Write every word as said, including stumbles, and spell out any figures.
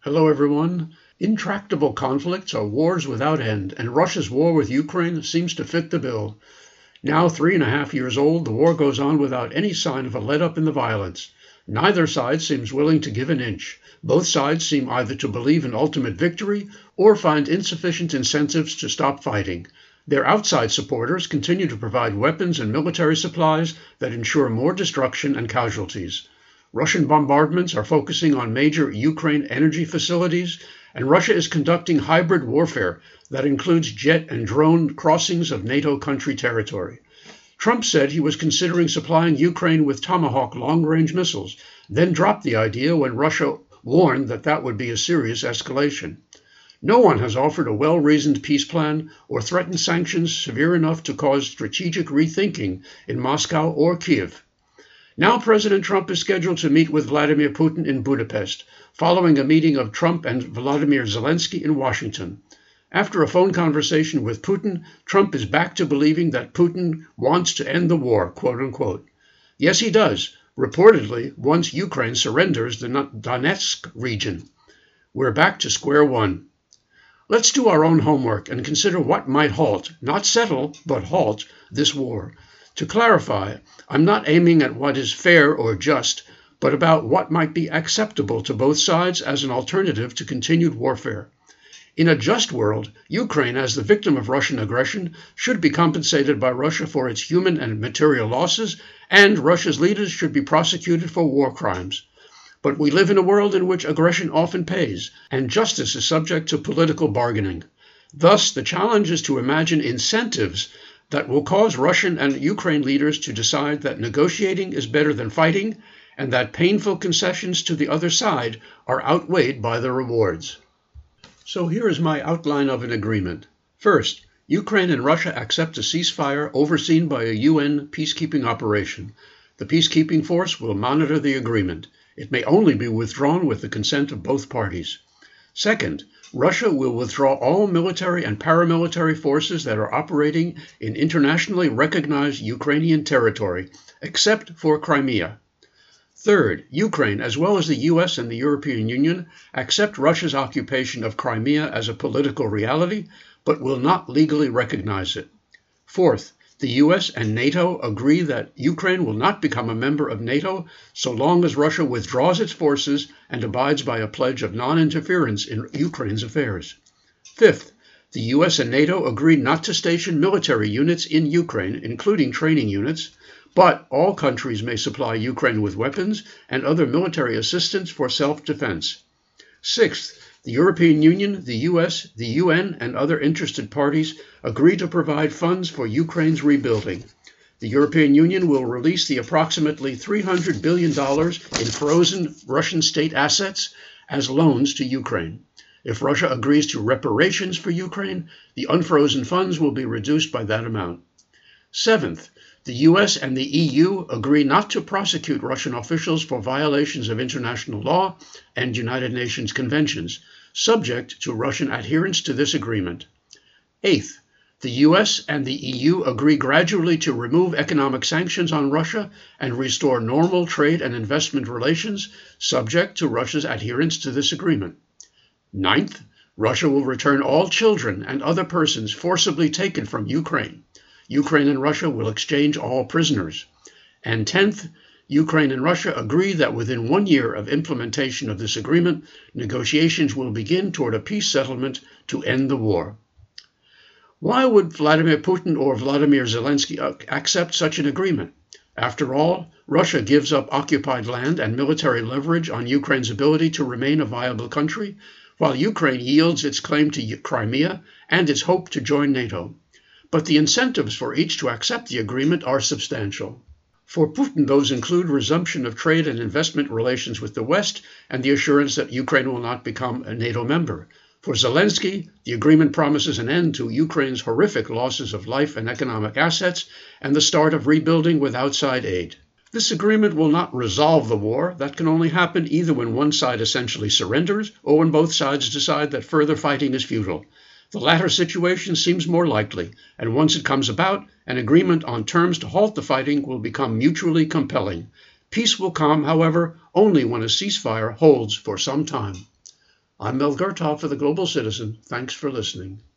Hello, everyone. Intractable conflicts are wars without end, and Russia's war with Ukraine seems to fit the bill. Now three and a half years old, the war goes on without any sign of a let-up in the violence. Neither side seems willing to give an inch. Both sides seem either to believe in ultimate victory or find insufficient incentives to stop fighting. Their outside supporters continue to provide weapons and military supplies that ensure more destruction and casualties. Russian bombardments are focusing on major Ukraine energy facilities, and Russia is conducting hybrid warfare that includes jet and drone crossings of NATO country territory. Trump said he was considering supplying Ukraine with Tomahawk long-range missiles, then dropped the idea when Russia warned that that would be a serious escalation. No one has offered a well-reasoned peace plan or threatened sanctions severe enough to cause strategic rethinking in Moscow or Kiev. Now President Trump is scheduled to meet with Vladimir Putin in Budapest, following a meeting of Trump and Volodymyr Zelensky in Washington. After a phone conversation with Putin, Trump is back to believing that Putin wants to end the war, quote-unquote. Yes, he does, reportedly once Ukraine surrenders the Donetsk region. We're back to square one. Let's do our own homework and consider what might halt, not settle, but halt, this war. To clarify, I'm not aiming at what is fair or just, but about what might be acceptable to both sides as an alternative to continued warfare. In a just world, Ukraine, as the victim of Russian aggression, should be compensated by Russia for its human and material losses, and Russia's leaders should be prosecuted for war crimes. But we live in a world in which aggression often pays, and justice is subject to political bargaining. Thus, the challenge is to imagine incentives that will cause Russian and Ukraine leaders to decide that negotiating is better than fighting, and that painful concessions to the other side are outweighed by the rewards. So here is my outline of an agreement. First, Ukraine and Russia accept a ceasefire overseen by a U N peacekeeping operation. The peacekeeping force will monitor the agreement. It may only be withdrawn with the consent of both parties. Second, Russia will withdraw all military and paramilitary forces that are operating in internationally recognized Ukrainian territory, except for Crimea. Third, Ukraine, as well as the U S and the European Union, accept Russia's occupation of Crimea as a political reality, but will not legally recognize it. Fourth, the U S and NATO agree that Ukraine will not become a member of NATO so long as Russia withdraws its forces and abides by a pledge of non-interference in Ukraine's affairs. Fifth, the U S and NATO agree not to station military units in Ukraine, including training units, but all countries may supply Ukraine with weapons and other military assistance for self-defense. Sixth, the European Union, the U S, the U N, and other interested parties agree to provide funds for Ukraine's rebuilding. The European Union will release the approximately three hundred billion dollars in frozen Russian state assets as loans to Ukraine. If Russia agrees to reparations for Ukraine, the unfrozen funds will be reduced by that amount. Seventh, the U S and the E U agree not to prosecute Russian officials for violations of international law and United Nations conventions, subject to Russian adherence to this agreement. Eighth, the U S and the E U agree gradually to remove economic sanctions on Russia and restore normal trade and investment relations, subject to Russia's adherence to this agreement. Ninth, Russia will return all children and other persons forcibly taken from Ukraine. Ukraine and Russia will exchange all prisoners. And tenth, Ukraine and Russia agree that within one year of implementation of this agreement, negotiations will begin toward a peace settlement to end the war. Why would Vladimir Putin or Volodymyr Zelensky accept such an agreement? After all, Russia gives up occupied land and military leverage on Ukraine's ability to remain a viable country, while Ukraine yields its claim to Crimea and its hope to join NATO. But the incentives for each to accept the agreement are substantial. For Putin, those include resumption of trade and investment relations with the West and the assurance that Ukraine will not become a NATO member. For Zelensky, the agreement promises an end to Ukraine's horrific losses of life and economic assets and the start of rebuilding with outside aid. This agreement will not resolve the war. That can only happen either when one side essentially surrenders or when both sides decide that further fighting is futile. The latter situation seems more likely, and once it comes about, an agreement on terms to halt the fighting will become mutually compelling. Peace will come, however, only when a ceasefire holds for some time. I'm Mel Gertov for the Global Citizen. Thanks for listening.